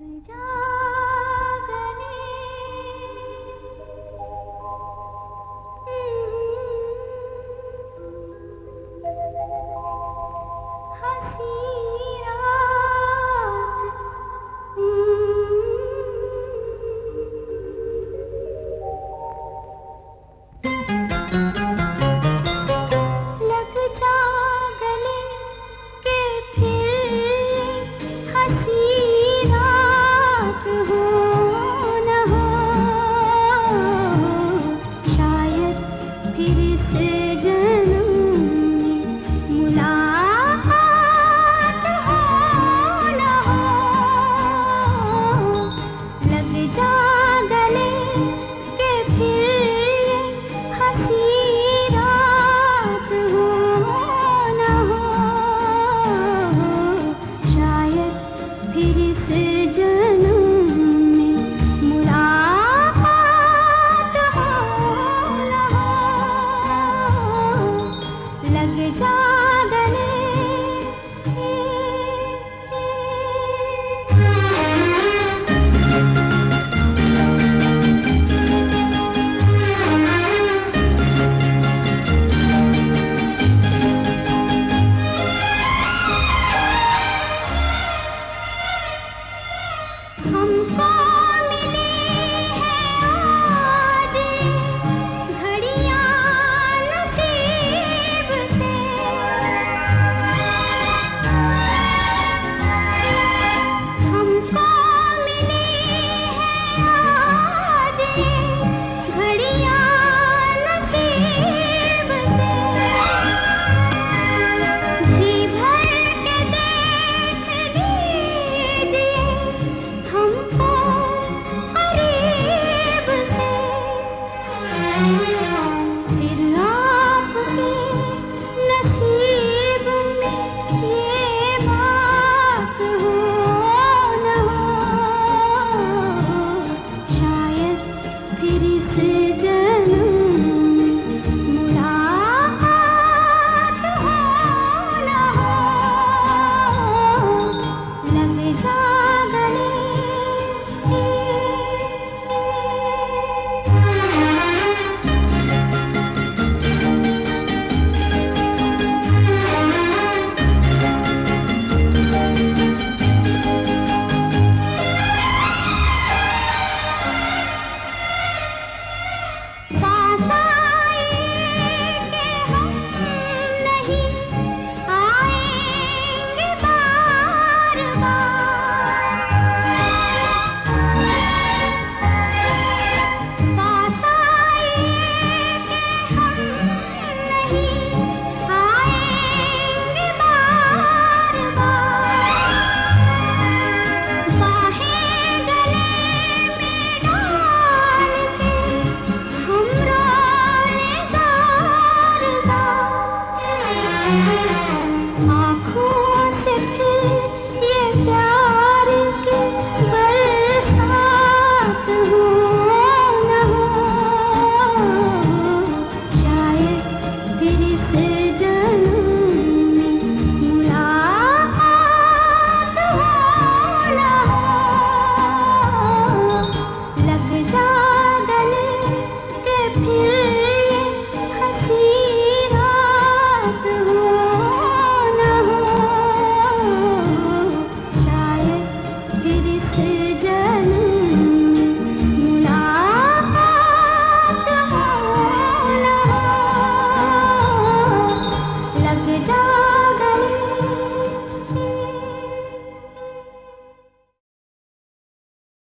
जा गले हंसी रात लग जा गले के फिर हंसी रात हो न हो शायद फिर से जन्म में मुलाकात हो न हो लग जा गले के फिर हंसी रात हो न हो शायद फिर से जन्म में मुलाकात हो न हो लग जा गले हमको